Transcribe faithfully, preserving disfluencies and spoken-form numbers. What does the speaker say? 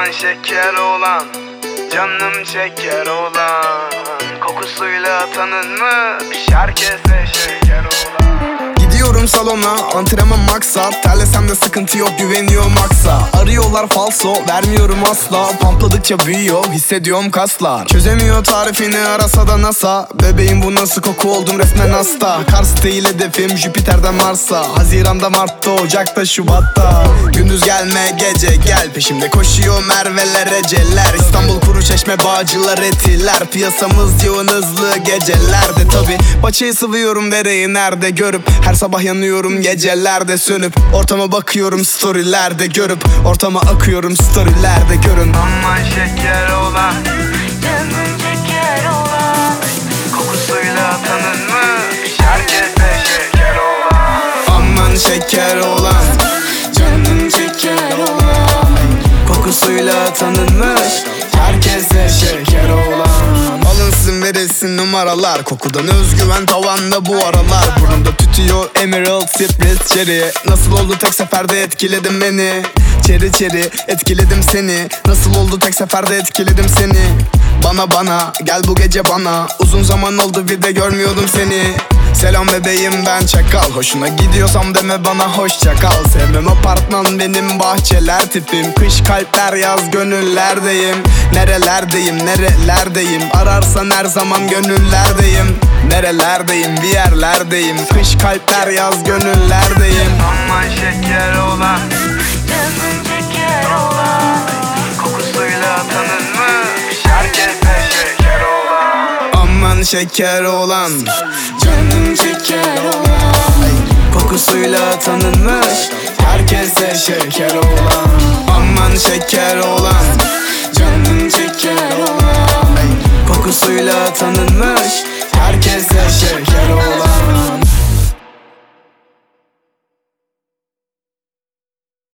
Aman şeker olan, canım şeker olan, kokusuyla tanınmış herkese şeker olan. Gidiyorum salona, antrenman maksat. Terlesem de sıkıntı yok, güveniyorum aksa. Arıyorlar falso, vermiyorum asla. Pampladıkça büyüyor, hissediyorum kaslar. Çözemiyor tarifini, arasa da NASA. Bebeğim bu nasıl koku, oldum resmen hasta. Kars değil hedefim, Jüpiter'den Mars'a. Haziranda, Mart'ta, Ocak'ta, Şubat'ta. Gündüz gelme, gece gel. Peşimde koşuyor Merve'ler, Ece'ler. İstanbul, Kuruçeşme, Bağcılar, Etiler. Piyasamız yoğun, hızlı gecelerde. Tabi paçayı sıvıyorum, dereyi nerede görüp. Her sabah yanıyorum, gecelerde sönüp. Ortama bakıyorum, storylerde görüp. Ortama akıyorum, storylerde görün. Aman şeker olan, canım şeker olan, kokusuyla tanınmış herkese şeker olan. Aman şeker olan, canım şeker olan, kokusuyla tanınmış herkese şeker olan. Alınsın verilsin numaralar, kokudan özgüven tavanda bu aralar. Burnumda tütüyor Emerald, Cypress, Cherry. Nasıl oldu tek seferde etkiledin beni. Çeri çeri etkiledim seni. Nasıl oldu tek seferde etkiledim seni. Bana bana gel bu gece bana. Uzun zaman oldu bir de görmüyordum seni. Selam bebeğim ben çakal. Hoşuna gidiyorsam deme bana hoşça kal. Sevmem apartman benim, bahçeler tipim. Kış kalpler, yaz gönüllerdeyim. Nerelerdeyim nerelerdeyim, ararsan her zaman gönüllerdeyim. Nerelerdeyim bir yerlerdeyim. Kış kalpler, yaz gönüllerdeyim. Aman şeker olan, canım şeker olan, kokusuyla tanınmış herkese şeker olan. Aman şeker olan, canım şeker olan, kokusuyla tanınmış herkese şeker olan. Aman şeker olan.